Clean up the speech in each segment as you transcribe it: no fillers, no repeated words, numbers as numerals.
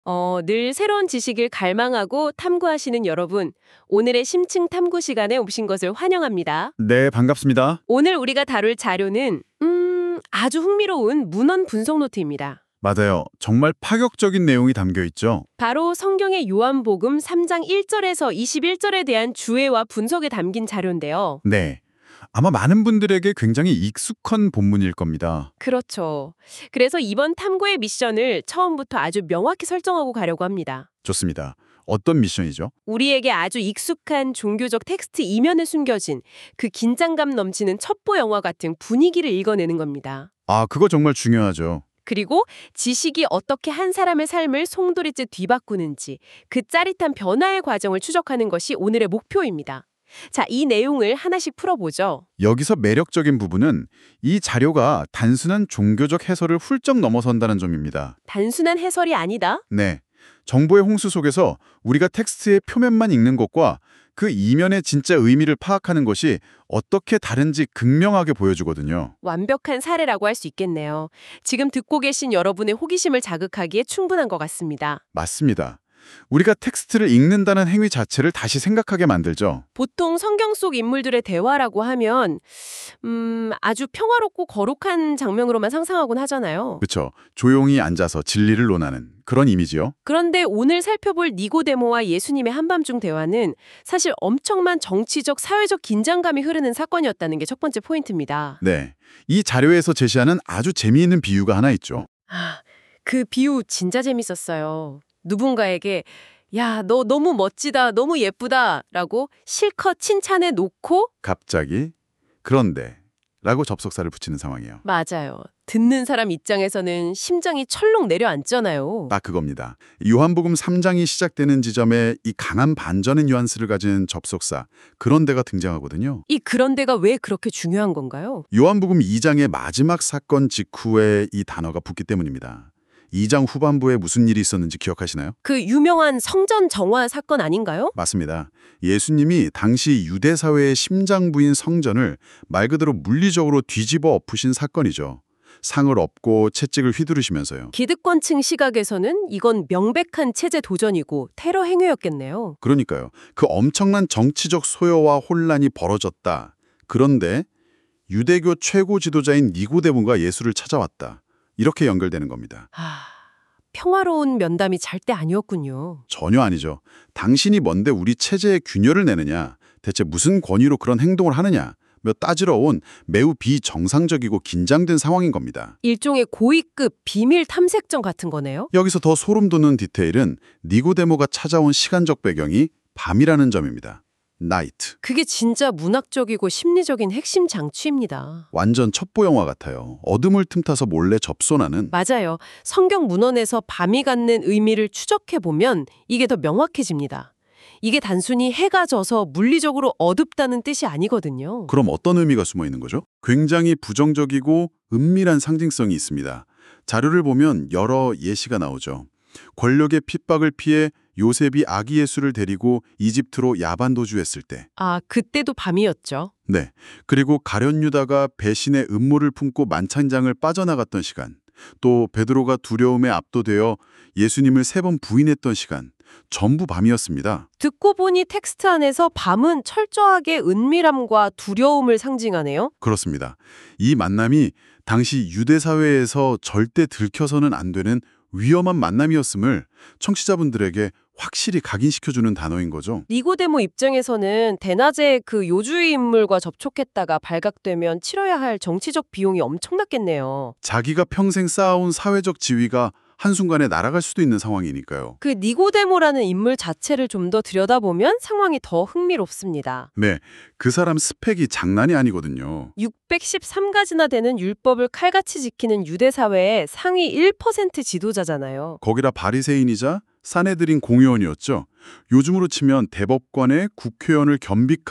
늘 새로운 지식을 갈망하고 탐구하시는 여러분, 오늘의 심층 탐구 시간에 오신 것을 환영합니다. 네, 반갑습니다. 오늘 우리가 다룰 자료는 아주 흥미로운 문헌 분석 노트입니다. 맞아요. 정말 파격적인 내용이 담겨 있죠. 바로 성경의 요한복음 3장 1절에서 21절에 대한 주해와 분석에 담긴 자료인데요. 네. 아마 많은 분들에게 굉장히 익숙한 본문일 겁니다. 그렇죠. 그래서 이번 탐구의 미션을 처음부터 아주 명확히 설정하고 가려고 합니다. 좋습니다. 어떤 미션이죠? 우리에게 아주 익숙한 종교적 텍스트 이면에 숨겨진 그 긴장감 넘치는 첩보 영화 같은 분위기를 읽어내는 겁니다. 아, 그거 정말 중요하죠. 그리고 지식이 어떻게 한 사람의 삶을 송두리째 뒤바꾸는지 그 짜릿한 변화의 과정을 추적하는 것이 오늘의 목표입니다. 자, 이 내용을 하나씩 풀어보죠. 여기서 매력적인 부분은 이 자료가 단순한 종교적 해설을 훌쩍 넘어선다는 점입니다. 단순한 해설이 아니다? 네. 정보의 홍수 속에서 우리가 텍스트의 표면만 읽는 것과 그 이면의 진짜 의미를 파악하는 것이 어떻게 다른지 극명하게 보여주거든요. 완벽한 사례라고 할 수 있겠네요. 지금 듣고 계신 여러분의 호기심을 자극하기에 충분한 것 같습니다. 맞습니다. 우리가 텍스트를 읽는다는 행위 자체를 다시 생각하게 만들죠. 보통 성경 속 인물들의 대화라고 하면 아주 평화롭고 거룩한 장면으로만 상상하곤 하잖아요. 그렇죠. 조용히 앉아서 진리를 논하는 그런 이미지요. 그런데 오늘 살펴볼 니고데모와 예수님의 한밤중 대화는 사실 엄청난 정치적, 사회적 긴장감이 흐르는 사건이었다는 게 첫 번째 포인트입니다. 네. 이 자료에서 제시하는 아주 재미있는 비유가 하나 있죠. 그 비유 진짜 재밌었어요. 누군가에게 야, 너 너무 멋지다, 너무 예쁘다 라고 실컷 칭찬해 놓고 갑자기 그런데 라고 접속사를 붙이는 상황이에요. 맞아요. 듣는 사람 입장에서는 심장이 철렁 내려앉잖아요. 딱 그겁니다. 요한복음 3장이 시작되는 지점에 이 강한 반전의 뉘앙스를 가진 접속사 그런데가 등장하거든요. 이 그런데가 왜 그렇게 중요한 건가요? 요한복음 2장의 마지막 사건 직후에 이 단어가 붙기 때문입니다. 2장 후반부에 무슨 일이 있었는지 기억하시나요? 그 유명한 성전 정화 사건 아닌가요? 맞습니다. 예수님이 당시 유대 사회의 심장부인 성전을 말 그대로 물리적으로 뒤집어 엎으신 사건이죠. 상을 엎고 채찍을 휘두르시면서요. 기득권층 시각에서는 이건 명백한 체제 도전이고 테러 행위였겠네요. 그러니까요. 그 엄청난 정치적 소요와 혼란이 벌어졌다. 그런데 유대교 최고 지도자인 니고데모가 예수를 찾아왔다. 이렇게 연결되는 겁니다. 평화로운 면담이 절대 아니었군요. 전혀 아니죠. 당신이 뭔데 우리 체제에 균열을 내느냐, 대체 무슨 권위로 그런 행동을 하느냐, 며 따지러 온 매우 비정상적이고 긴장된 상황인 겁니다. 일종의 고위급 비밀 탐색전 같은 거네요. 여기서 더 소름 돋는 디테일은 니고데모가 찾아온 시간적 배경이 밤이라는 점입니다. 나이트. 그게 진짜 문학적이고 심리적인 핵심 장치입니다. 완전 첩보 영화 같아요. 어둠을 틈타서 몰래 접선하는. 맞아요. 성경 문헌에서 밤이 갖는 의미를 추적해보면 이게 더 명확해집니다. 이게 단순히 해가 져서 물리적으로 어둡다는 뜻이 아니거든요. 그럼 어떤 의미가 숨어 있는 거죠? 굉장히 부정적이고 은밀한 상징성이 있습니다. 자료를 보면 여러 예시가 나오죠. 권력의 핍박을 피해 요셉이 아기 예수를 데리고 이집트로 야반 도주했을 때. 그때도 밤이었죠. 네. 그리고 가룟 유다가 배신의 음모를 품고 만찬장을 빠져나갔던 시간. 또 베드로가 두려움에 압도되어 예수님을 3번 부인했던 시간. 전부 밤이었습니다. 듣고 보니 텍스트 안에서 밤은 철저하게 은밀함과 두려움을 상징하네요. 그렇습니다. 이 만남이 당시 유대 사회에서 절대 들켜서는 안 되는 위험한 만남이었음을 청취자분들에게 확실히 각인시켜주는 단어인 거죠. 니고데모 입장에서는 대낮에 그 요주의 인물과 접촉했다가 발각되면 치러야 할 정치적 비용이 엄청났겠네요. 자기가 평생 쌓아온 사회적 지위가 한순간에 날아갈 수도 있는 상황이니까요. 그 니고데모라는 인물 자체를 좀 더 들여다보면 상황이 더 흥미롭습니다. 네, 그 사람 스펙이 장난이 아니거든요. 613가지나 되는 율법을 칼같이 지키는 유대 사회의 상위 1% 지도자잖아요. 거기다 바리새인이자 사내들인 공의원이었죠. 요즘으로 치면 대법관의 국회의원을 겸빅하는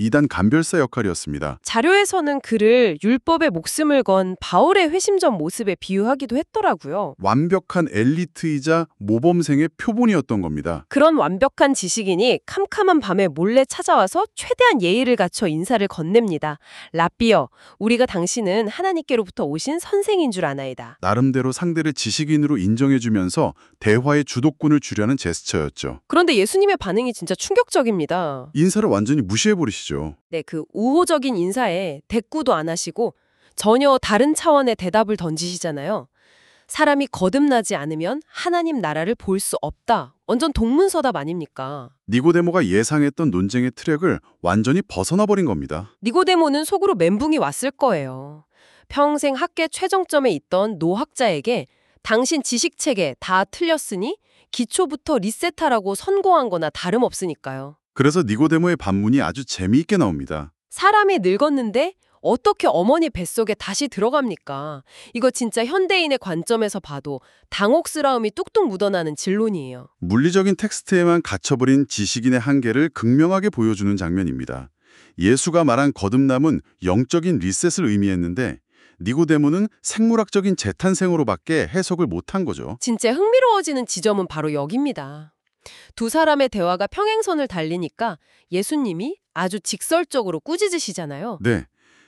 이단 간별사 역할이었습니다. 자료에서는 그를 율법에 목숨을 건 바울의 회심전 모습에 비유하기도 했더라고요. 완벽한 엘리트이자 모범생의 표본이었던 겁니다. 그런 완벽한 지식인이 캄캄한 밤에 몰래 찾아와서 최대한 예의를 갖춰 인사를 건넵니다. 라삐어, 우리가 당신은 하나님께로부터 오신 선생인 줄 아나이다. 나름대로 상대를 지식인으로 인정해주면서 대화의 주도권을 주려는 제스처였죠. 그런데 예수님의 반응이 진짜 충격적입니다. 인사를 완전히 무시해버리시죠. 네, 그 우호적인 인사에 대꾸도 안 하시고 전혀 다른 차원의 대답을 던지시잖아요. 사람이 거듭나지 않으면 하나님 나라를 볼 수 없다. 완전 동문서답 아닙니까? 니고데모가 예상했던 논쟁의 트랙을 완전히 벗어나버린 겁니다. 니고데모는 속으로 멘붕이 왔을 거예요. 평생 학계 최정점에 있던 노학자에게 당신 지식체계 다 틀렸으니 기초부터 리셋하라고 선고한 거나 다름없으니까요. 그래서 니고데모의 반문이 아주 재미있게 나옵니다. 사람이 늙었는데 어떻게 어머니 뱃속에 다시 들어갑니까? 이거 진짜 현대인의 관점에서 봐도 당혹스러움이 뚝뚝 묻어나는 진론이에요. 물리적인 텍스트에만 갇혀버린 지식인의 한계를 극명하게 보여주는 장면입니다. 예수가 말한 거듭남은 영적인 리셋을 의미했는데 니고데모는 생물학적인 재탄생으로밖에 해석을 못한 거죠. 진짜 흥미로워지는 지점은 바로 여기입니다. 두 사람의 대화가 평행선을 달리니까 예수님이 아주 직설적으로 꾸짖으시잖아요. 네,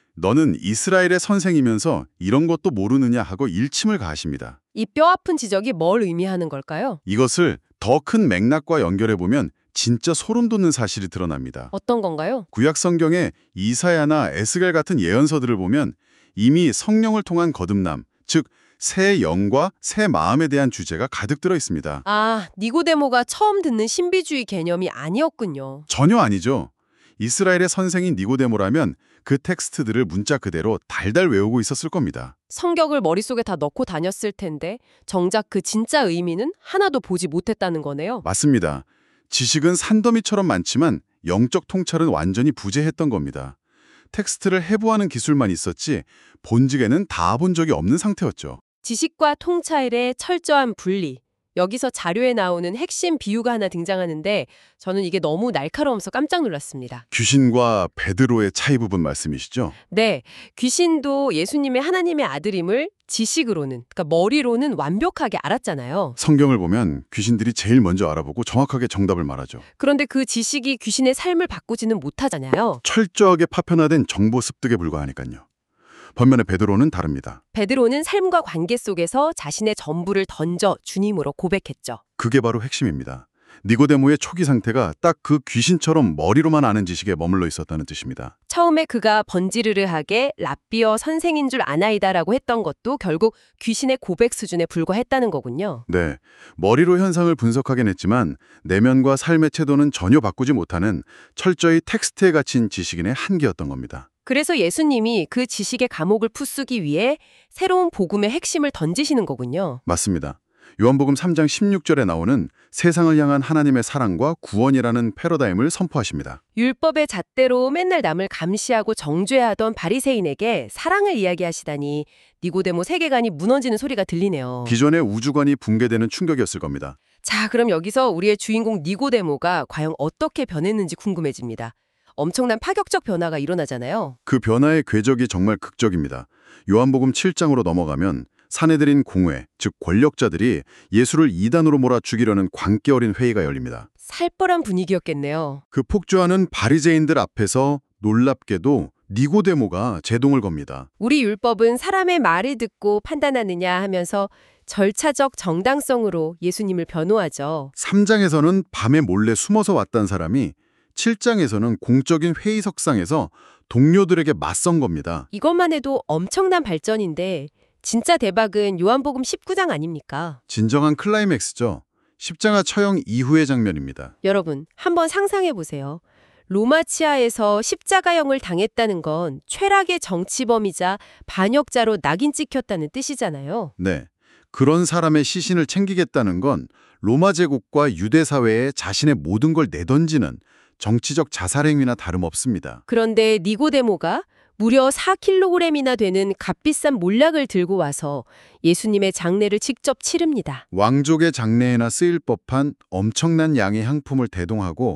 너는 이스라엘의 선생이면서 이런 것도 모르느냐 하고 일침을 가하십니다. 이 뼈아픈 지적이 뭘 의미하는 걸까요? 이것을 더 큰 맥락과 연결해보면 진짜 소름 돋는 사실이 드러납니다. 어떤 건가요? 구약 성경의 이사야나 에스겔 같은 예언서들을 보면 이미 성령을 통한 거듭남, 즉 새 영과 새 마음에 대한 주제가 가득 들어 있습니다. 아, 니고데모가 처음 듣는 신비주의 개념이 아니었군요. 전혀 아니죠. 이스라엘의 선생인 니고데모라면 그 텍스트들을 문자 그대로 달달 외우고 있었을 겁니다. 성격을 머릿속에 다 넣고 다녔을 텐데 정작 그 진짜 의미는 하나도 보지 못했다는 거네요. 맞습니다. 지식은 산더미처럼 많지만 영적 통찰은 완전히 부재했던 겁니다. 텍스트를 해부하는 기술만 있었지 본직에는 다 본 적이 없는 상태였죠. 지식과 통찰의 철저한 분리. 여기서 자료에 나오는 핵심 비유가 하나 등장하는데 저는 이게 너무 날카로워서 깜짝 놀랐습니다. 귀신과 베드로의 차이 부분 말씀이시죠? 네, 귀신도 예수님의 하나님의 아들임을 지식으로는, 그러니까 머리로는 완벽하게 알았잖아요. 성경을 보면 귀신들이 제일 먼저 알아보고 정확하게 정답을 말하죠. 그런데 그 지식이 귀신의 삶을 바꾸지는 못하잖아요. 철저하게 파편화된 정보 습득에 불과하니까요. 반면에 베드로는 다릅니다. 베드로는 삶과 관계 속에서 자신의 전부를 던져 주님으로 고백했죠. 그게 바로 핵심입니다. 니고데모의 초기 상태가 딱 그 귀신처럼 머리로만 아는 지식에 머물러 있었다는 뜻입니다. 처음에 그가 번지르르하게 라삐어 선생인 줄 아나이다라고 했던 것도 결국 귀신의 고백 수준에 불과했다는 거군요. 네, 머리로 현상을 분석하긴 했지만 내면과 삶의 태도는 전혀 바꾸지 못하는 철저히 텍스트에 갇힌 지식인의 한계였던 겁니다. 그래서 예수님이 그 지식의 감옥을 푸쓰기 위해 새로운 복음의 핵심을 던지시는 거군요. 맞습니다. 요한복음 3장 16절에 나오는 세상을 향한 하나님의 사랑과 구원이라는 패러다임을 선포하십니다. 율법의 잣대로 맨날 남을 감시하고 정죄하던 바리새인에게 사랑을 이야기하시다니 니고데모 세계관이 무너지는 소리가 들리네요. 기존의 우주관이 붕괴되는 충격이었을 겁니다. 자, 그럼 여기서 우리의 주인공 니고데모가 과연 어떻게 변했는지 궁금해집니다. 엄청난 파격적 변화가 일어나잖아요. 그 변화의 궤적이 정말 극적입니다. 요한복음 7장으로 넘어가면 사내들인 공회, 즉 권력자들이 예수를 이단으로 몰아 죽이려는 광기 어린 회의가 열립니다. 살벌한 분위기였겠네요. 그 폭주하는 바리새인들 앞에서 놀랍게도 니고데모가 제동을 겁니다. 우리 율법은 사람의 말을 듣고 판단하느냐 하면서 절차적 정당성으로 예수님을 변호하죠. 3장에서는 밤에 몰래 숨어서 왔던 사람이 7장에서는 공적인 회의석상에서 동료들에게 맞선 겁니다. 이것만 해도 엄청난 발전인데 진짜 대박은 요한복음 19장 아닙니까? 진정한 클라이맥스죠. 십자가 처형 이후의 장면입니다. 여러분, 한번 상상해 보세요. 로마 치하에서 십자가형을 당했다는 건 최락의 정치범이자 반역자로 낙인 찍혔다는 뜻이잖아요. 네, 그런 사람의 시신을 챙기겠다는 건 로마 제국과 유대 사회에 자신의 모든 걸 내던지는 정치적 자살행위나 다름없습니다. 그런데 니고데모가 무려 4kg이나 되는 값비싼 몰약을 들고 와서 예수님의 장례를 직접 치릅니다. 왕족의 장례에나 쓰일 법한 엄청난 양의 향품을 대동하고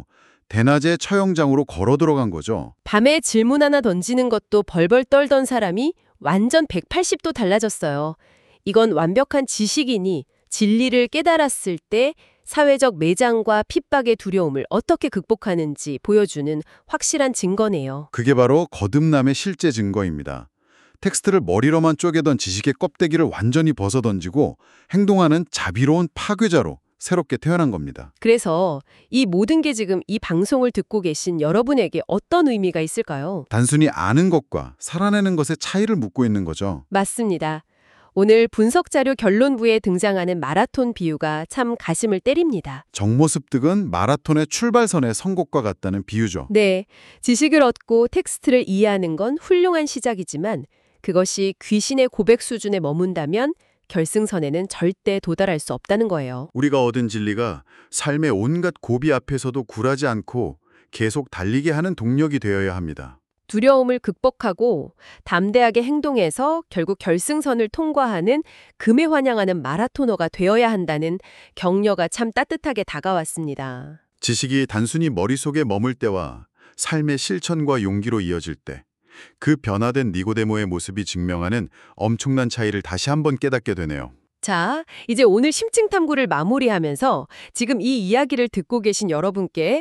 대낮에 처형장으로 걸어 들어간 거죠. 밤에 질문 하나 던지는 것도 벌벌 떨던 사람이 완전 180도 달라졌어요. 이건 완벽한 지식인이 진리를 깨달았을 때 사회적 매장과 핍박의 두려움을 어떻게 극복하는지 보여주는 확실한 증거네요. 그게 바로 거듭남의 실제 증거입니다. 텍스트를 머리로만 쪼개던 지식의 껍데기를 완전히 벗어던지고 행동하는 자비로운 파괴자로 새롭게 태어난 겁니다. 그래서 이 모든 게 지금 이 방송을 듣고 계신 여러분에게 어떤 의미가 있을까요? 단순히 아는 것과 살아내는 것의 차이를 묻고 있는 거죠. 맞습니다. 오늘 분석자료 결론부에 등장하는 마라톤 비유가 참 가슴을 때립니다. 정모습득은 마라톤의 출발선의 선곡과 같다는 비유죠. 네, 지식을 얻고 텍스트를 이해하는 건 훌륭한 시작이지만 그것이 귀신의 고백 수준에 머문다면 결승선에는 절대 도달할 수 없다는 거예요. 우리가 얻은 진리가 삶의 온갖 고비 앞에서도 굴하지 않고 계속 달리게 하는 동력이 되어야 합니다. 두려움을 극복하고 담대하게 행동해서 결국 결승선을 통과하는 금에 환영하는 마라토너가 되어야 한다는 격려가 참 따뜻하게 다가왔습니다. 지식이 단순히 머릿속에 머물 때와 삶의 실천과 용기로 이어질 때, 그 변화된 니고데모의 모습이 증명하는 엄청난 차이를 다시 한번 깨닫게 되네요. 자, 이제 오늘 심층 탐구를 마무리하면서 지금 이 이야기를 듣고 계신 여러분께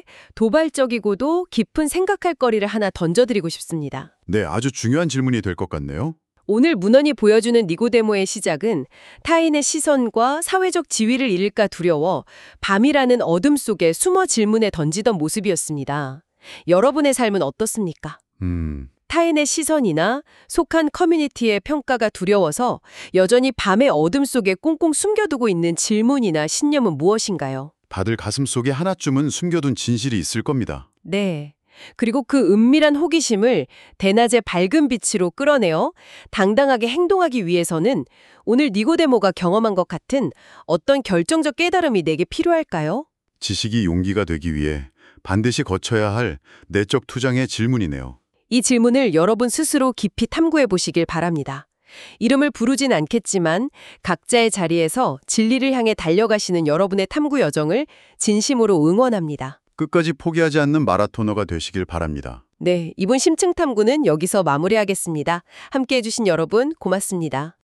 도발적이고도 깊은 생각할 거리를 하나 던져드리고 싶습니다. 네, 아주 중요한 질문이 될 것 같네요. 오늘 문헌이 보여주는 니고데모의 시작은 타인의 시선과 사회적 지위를 잃을까 두려워 밤이라는 어둠 속에 숨어 질문에 던지던 모습이었습니다. 여러분의 삶은 어떻습니까? 타인의 시선이나 속한 커뮤니티의 평가가 두려워서 여전히 밤의 어둠 속에 꽁꽁 숨겨두고 있는 질문이나 신념은 무엇인가요? 다들 가슴속에 하나쯤은 숨겨둔 진실이 있을 겁니다. 네. 그리고 그 은밀한 호기심을 대낮의 밝은 빛으로 끌어내어 당당하게 행동하기 위해서는 오늘 니고데모가 경험한 것 같은 어떤 결정적 깨달음이 내게 필요할까요? 지식이 용기가 되기 위해 반드시 거쳐야 할 내적 투쟁의 질문이네요. 이 질문을 여러분 스스로 깊이 탐구해 보시길 바랍니다. 이름을 부르진 않겠지만 각자의 자리에서 진리를 향해 달려가시는 여러분의 탐구 여정을 진심으로 응원합니다. 끝까지 포기하지 않는 마라토너가 되시길 바랍니다. 네, 이번 심층 탐구는 여기서 마무리하겠습니다. 함께해 주신 여러분 고맙습니다.